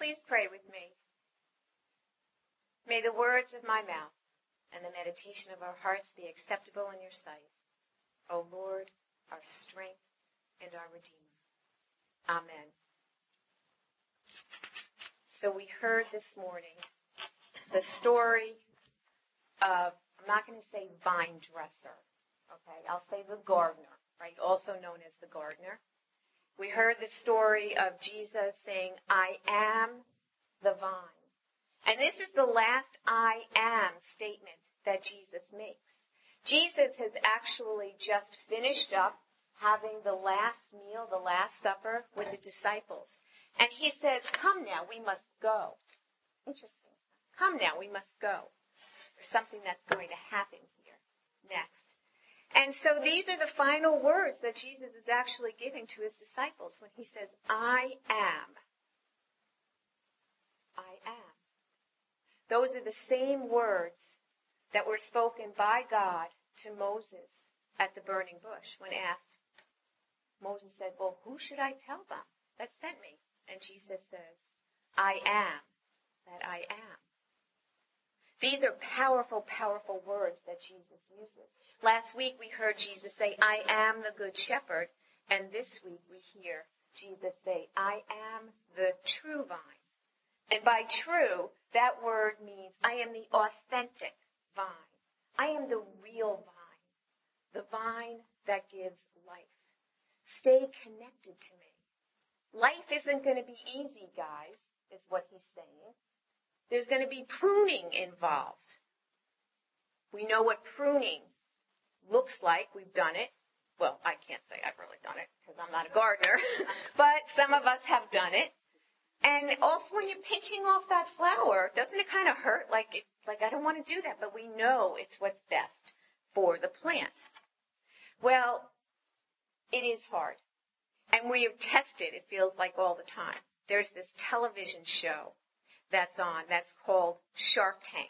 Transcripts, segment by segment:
please pray with me? May the words of my mouth and the meditation of our hearts be acceptable in your sight, O Lord, our strength and our Redeemer. Amen. So we heard this morning the story of, I'm not going to say vine dresser, okay? I'll say the gardener, right? Also known as the gardener. We heard the story of Jesus saying, I am the vine. And this is the last I am statement that Jesus makes. Jesus has actually just finished up having the last meal, the last supper with the disciples. And he says, come now, we must go. Interesting. Come now, we must go. There's something that's going to happen here next. And so these are the final words that Jesus is actually giving to his disciples when he says, I am. I am. Those are the same words that were spoken by God to Moses at the burning bush when asked. Moses said, well, who should I tell them that sent me? And Jesus says, I am that I am. These are powerful, powerful words that Jesus uses. Last week we heard Jesus say, I am the good shepherd. And this week we hear Jesus say, I am the true vine. And by true, that word means I am the authentic vine. I am the real vine. The vine that gives life. Stay connected to me. Life isn't going to be easy, guys, is what he's saying. There's going to be pruning involved. We know what pruning looks like. We've done it. Well, I can't say I've really done it because I'm not a gardener, but some of us have done it. And also when you're pinching off that flower, doesn't it kind of hurt? Like I don't want to do that, but we know it's what's best for the plant. Well, it is hard. And we have tested, it feels like all the time. There's this television show that's on that's called Shark Tank.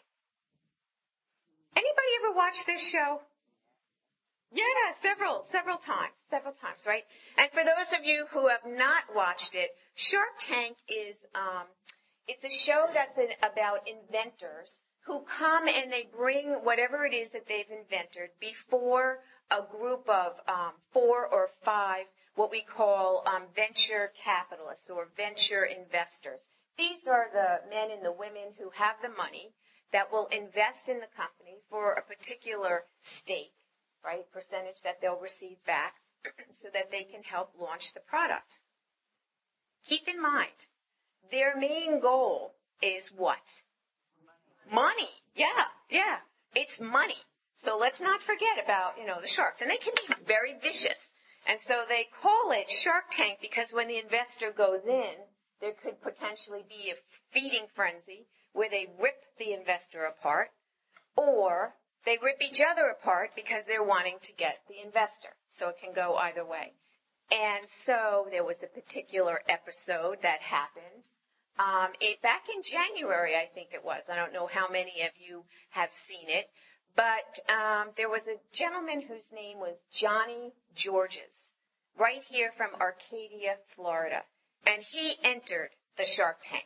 Anybody ever watch this show? Yeah, several times, right? And for those of you who have not watched it, Shark Tank is, it's a show that's about inventors who come and they bring whatever it is that they've invented before a group of 4 or 5, what we call venture capitalists or venture investors. These are the men and the women who have the money that will invest in the company for a particular stake, right, percentage that they'll receive back so that they can help launch the product. Keep in mind, their main goal is what? Money. Yeah. It's money. So let's not forget about, the sharks. And they can be very vicious. And so they call it Shark Tank because when the investor goes in, there could potentially be a feeding frenzy where they rip the investor apart, or they rip each other apart because they're wanting to get the investor. So it can go either way. And so there was a particular episode that happened. Back in January, I think it was. I don't know how many of you have seen it. But there was a gentleman whose name was Johnny Georges, right here from Arcadia, Florida. And he entered the Shark Tank.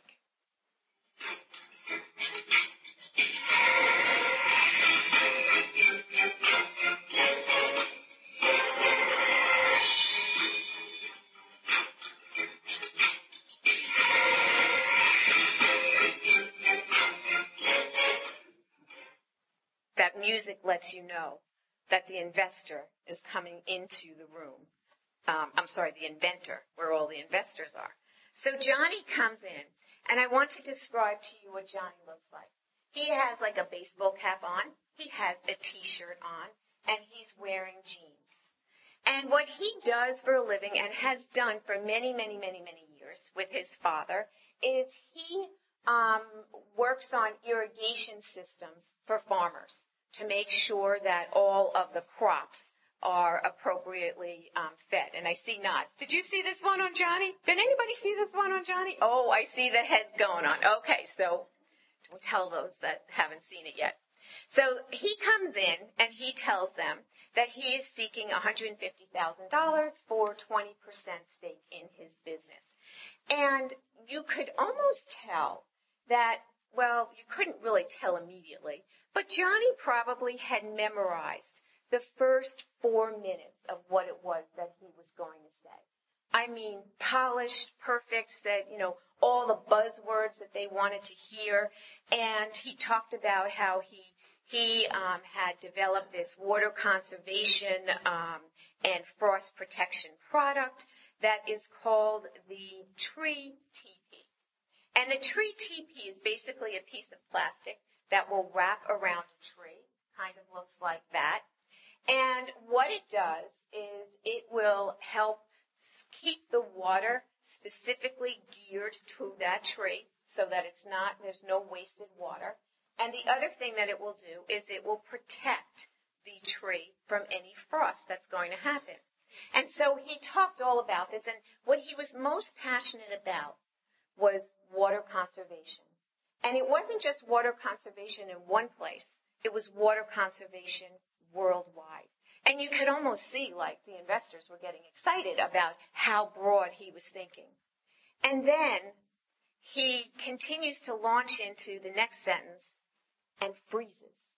That music lets you know that the investor is coming into the room. The inventor, where all the investors are. So Johnny comes in, and I want to describe to you what Johnny looks like. He has like a baseball cap on, he has a t-shirt on, and he's wearing jeans. And what he does for a living, and has done for many, many, many, many years with his father, is he works on irrigation systems for farmers to make sure that all of the crops are appropriately fed. And I see nods. Did you see this one on Johnny? Did anybody see this one on Johnny? Oh, I see the heads going on. Okay, so don't tell those that haven't seen it yet. So he comes in and he tells them that he is seeking $150,000 for 20% stake in his business. And you could almost tell that, well, you couldn't really tell immediately, but Johnny probably had memorized the first 4 minutes of what it was that he was going to say. I mean, polished, perfect, said, all the buzzwords that they wanted to hear. And he talked about how he had developed this water conservation and frost protection product that is called the tree teepee. And the tree teepee is basically a piece of plastic that will wrap around a tree, kind of looks like that. And what it does is it will help keep the water specifically geared to that tree so that there's no wasted water. And the other thing that it will do is it will protect the tree from any frost that's going to happen. And so he talked all about this, and what he was most passionate about was water conservation. And it wasn't just water conservation in one place, it was water conservation worldwide. And you could almost see, like, the investors were getting excited about how broad he was thinking. And then he continues to launch into the next sentence and freezes.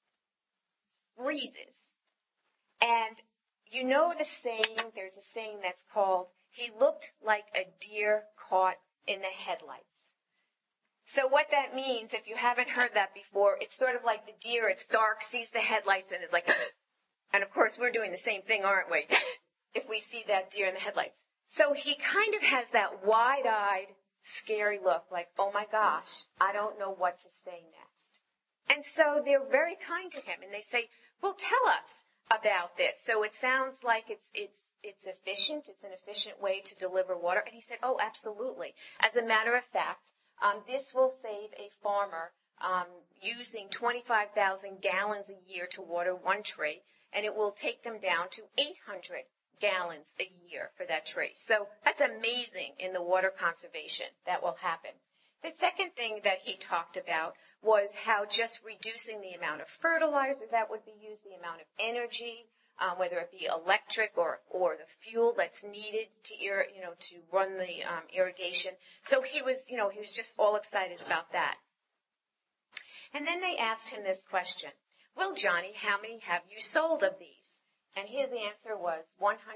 And the saying, there's a saying that's called, he looked like a deer caught in the headlights. So what that means, if you haven't heard that before, it's sort of like the deer, it's dark, sees the headlights, and is like, and of course we're doing the same thing, aren't we? If we see that deer in the headlights. So he kind of has that wide-eyed, scary look, like, oh my gosh, I don't know what to say next. And so they're very kind to him, and they say, well, tell us about this. So it sounds like it's efficient. It's an efficient way to deliver water. And he said, oh, absolutely. As a matter of fact, this will save a farmer using 25,000 gallons a year to water one tree, and it will take them down to 800 gallons a year for that tree. So that's amazing in the water conservation that will happen. The second thing that he talked about was how just reducing the amount of fertilizer that would be used, the amount of energy, whether it be electric or the fuel that's needed to run the irrigation. So he was just all excited about that. And then they asked him this question: well, Johnny, how many have you sold of these? And his answer was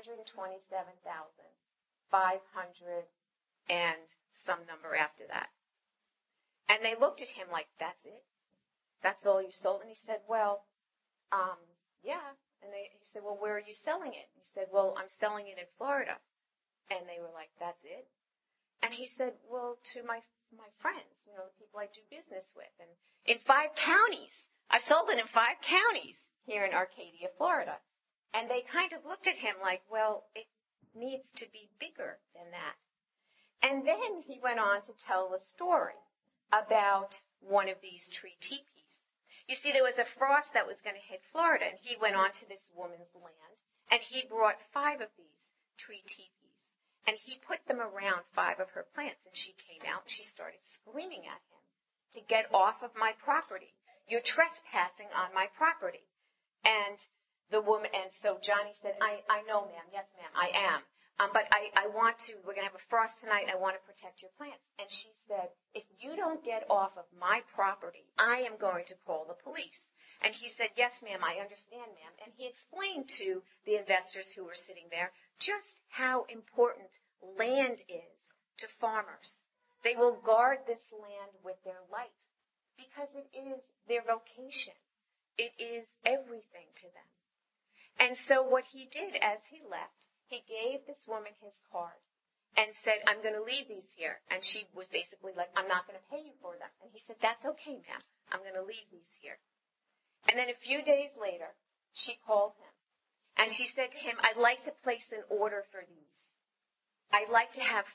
127,500 and some number after that. And they looked at him like, that's it? That's all you sold? And he said, well, yeah. And he said, well, where are you selling it? He said, well, I'm selling it in Florida. And they were like, that's it? And he said, well, to my friends, the people I do business with. And in 5 counties. I've sold it in 5 counties here in Arcadia, Florida. And they kind of looked at him like, well, it needs to be bigger than that. And then he went on to tell the story about one of these tree teepees. You see, there was a frost that was going to hit Florida, and he went on to this woman's land, and he brought 5 of these tree teepees, and he put them around 5 of her plants, and she came out, and she started screaming at him to get off of my property. You're trespassing on my property. And the woman, and so Johnny said, I know, ma'am. Yes, ma'am, I am. But we're going to have a frost tonight. I want to protect your plants. And she said, if you don't get off of my property, I am going to call the police. And he said, yes, ma'am, I understand, ma'am. And he explained to the investors who were sitting there just how important land is to farmers. They will guard this land with their life because it is their vocation. It is everything to them. And so what he did as he left, he gave this woman his card and said, I'm going to leave these here. And she was basically like, I'm not going to pay you for them. And he said, that's okay, ma'am. I'm going to leave these here. And then a few days later, she called him. And she said to him, I'd like to place an order for these. I'd like to have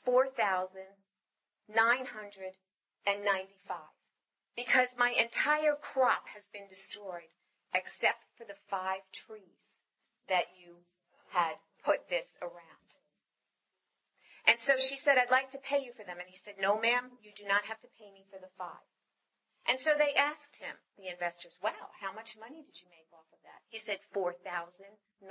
4,995 because my entire crop has been destroyed except for the 5 trees that you had put this around. And so she said, I'd like to pay you for them. And he said, no, ma'am, you do not have to pay me for the 5. And so they asked him, the investors, wow, how much money did you make off of that? He said $4,995.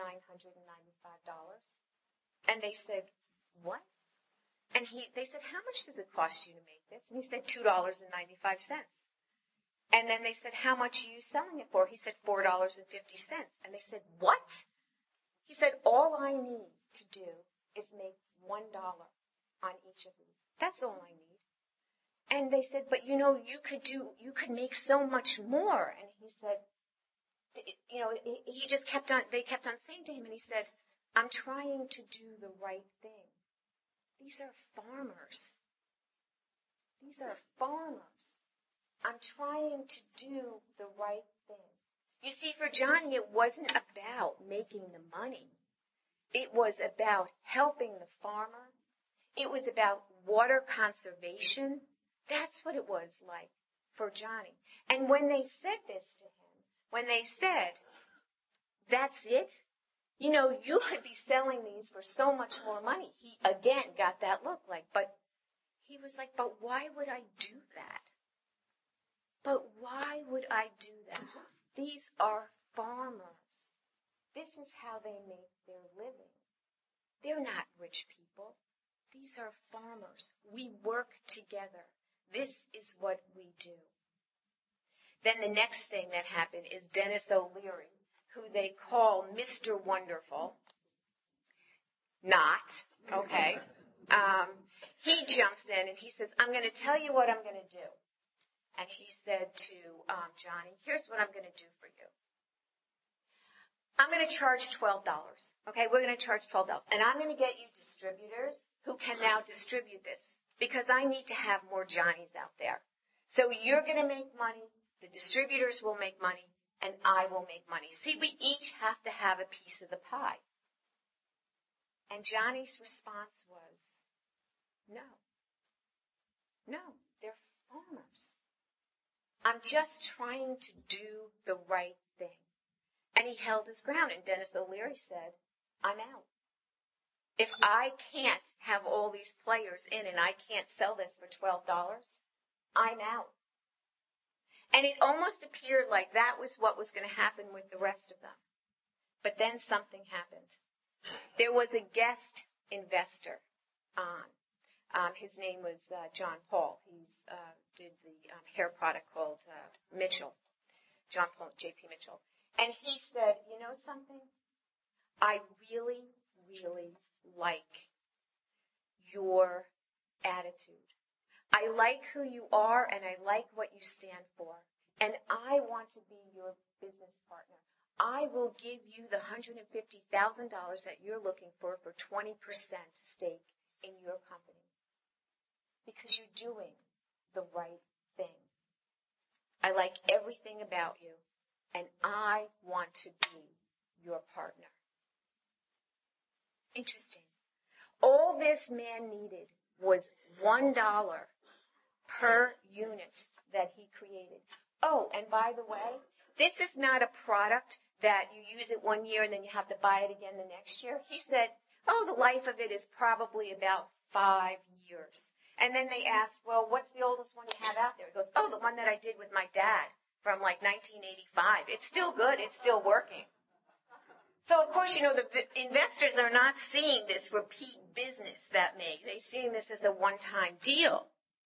And they said, what? And they said, how much does it cost you to make this? And he said, $2.95. And then they said, how much are you selling it for? He said, $4.50. And they said, what? He said, all I need to do is make $1 on each of these. That's all I need. And they said, but you could make so much more. And he said, they kept on saying to him, and he said, I'm trying to do the right thing. These are farmers. These are farmers. I'm trying to do the right thing. You see, for Johnny, it wasn't about making the money. It was about helping the farmer. It was about water conservation. That's what it was like for Johnny. And when they said this to him, when they said, that's it, you could be selling these for so much more money. He, again, got that look like, but he was like, but why would I do that? But why would I do that? These are farmers. This is how they make their living. They're not rich people. These are farmers. We work together. This is what we do. Then the next thing that happened is Dennis O'Leary, who they call Mr. Wonderful. Not, okay. He jumps in and he says, I'm going to tell you what I'm going to do. And he said to Johnny, here's what I'm going to do for you. I'm going to charge $12. Okay, we're going to charge $12. And I'm going to get you distributors who can now distribute this because I need to have more Johnnies out there. So you're going to make money, the distributors will make money, and I will make money. See, we each have to have a piece of the pie. And Johnny's response was, no, they're farmers. I'm just trying to do the right thing. And he held his ground, and Dennis O'Leary said, I'm out. If I can't have all these players in and I can't sell this for $12, I'm out. And it almost appeared like that was what was going to happen with the rest of them. But then something happened. There was a guest investor on. His name was John Paul. He did the hair product called Mitchell, John Paul, J.P. Mitchell. And he said, you know something? I really, really like your attitude. I like who you are, and I like what you stand for. And I want to be your business partner. I will give you the $150,000 that you're looking for 20% stake in your company. Because you're doing the right thing. I like everything about you, and I want to be your partner. Interesting. All this man needed was $1 per unit that he created. Oh, and by the way, this is not a product that you use it 1 year and then you have to buy it again the next year. He said, the life of it is probably about 5 years. And then they asked, well, what's the oldest one you have out there? He goes, the one that I did with my dad from like 1985. It's still good. It's still working. So, of course, the investors are not seeing this repeat business that they're seeing this as a one-time deal.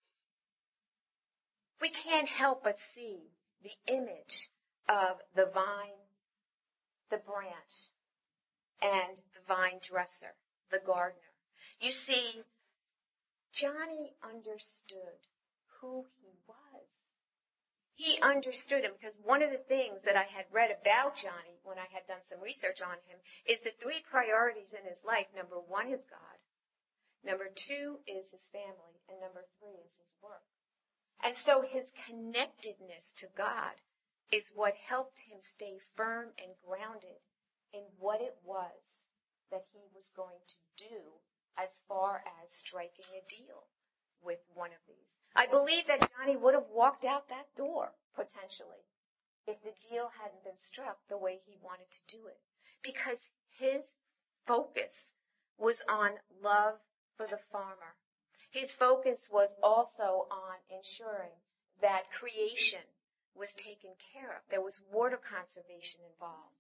We can't help but see the image of the vine, the branch, and the vine dresser, the gardener. You see, Johnny understood who he was. He understood him because one of the things that I had read about Johnny when I had done some research on him is the 3 priorities in his life. Number 1 is God. Number 2 is his family. And number 3 is his work. And so his connectedness to God is what helped him stay firm and grounded in what it was that he was going to do as far as striking a deal with one of these. I believe that Johnny would have walked out that door, potentially, if the deal hadn't been struck the way he wanted to do it. Because his focus was on love for the farmer. His focus was also on ensuring that creation was taken care of. There was water conservation involved.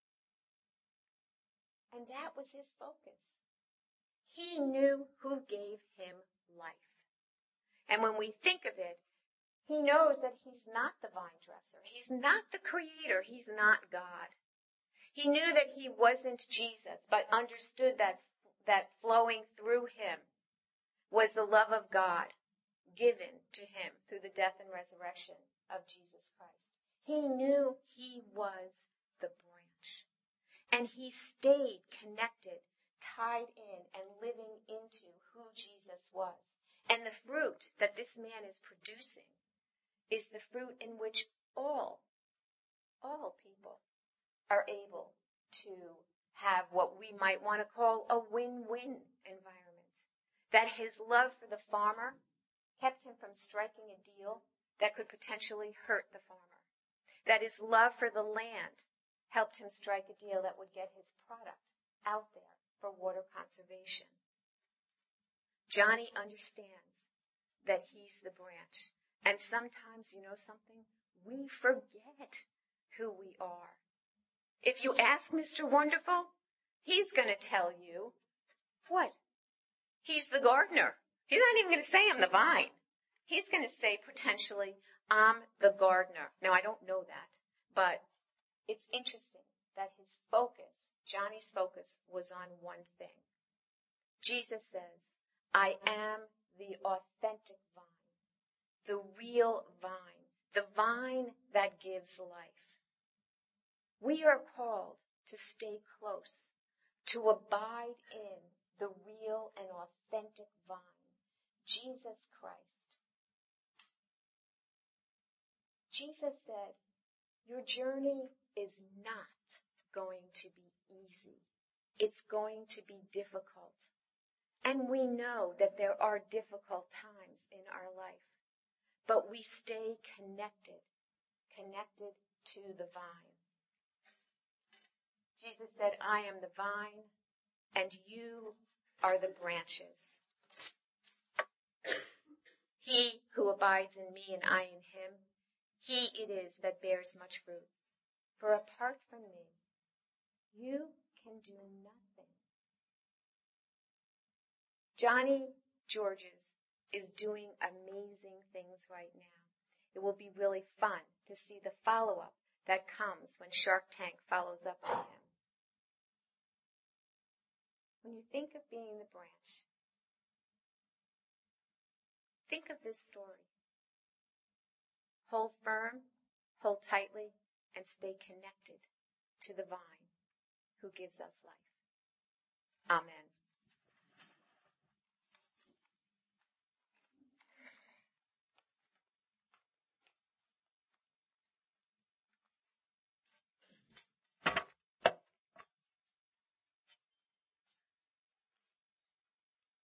And that was his focus. He knew who gave him life. And when we think of it, he knows that he's not the vine dresser. He's not the creator. He's not God. He knew that he wasn't Jesus, but understood that flowing through him was the love of God given to him through the death and resurrection of Jesus Christ. He knew he was the branch. And he stayed connected, tied in, and living into who Jesus was. And the fruit that this man is producing is the fruit in which all people are able to have what we might want to call a win-win environment. That his love for the farmer kept him from striking a deal that could potentially hurt the farmer. That his love for the land helped him strike a deal that would get his product out there for water conservation. Johnny understands that he's the branch. And sometimes, you know something? We forget who we are. If you ask Mr. Wonderful, he's going to tell you what? He's the gardener. He's not even going to say I'm the vine. He's going to say potentially, I'm the gardener. Now, I don't know that, but it's interesting that his focus, Johnny's focus, was on one thing. Jesus says, I am the authentic vine, the real vine, the vine that gives life. We are called to stay close, to abide in the real and authentic vine, Jesus Christ. Jesus said, your journey is not going to be easy. It's going to be difficult. And we know that there are difficult times in our life. But we stay connected to the vine. Jesus said, I am the vine, and you are the branches. He who abides in me and I in him, he it is that bears much fruit. For apart from me, you can do nothing. Johnny Georges is doing amazing things right now. It will be really fun to see the follow-up that comes when Shark Tank follows up on him. When you think of being the branch, think of this story. Hold firm, hold tightly, and stay connected to the vine who gives us life. Amen.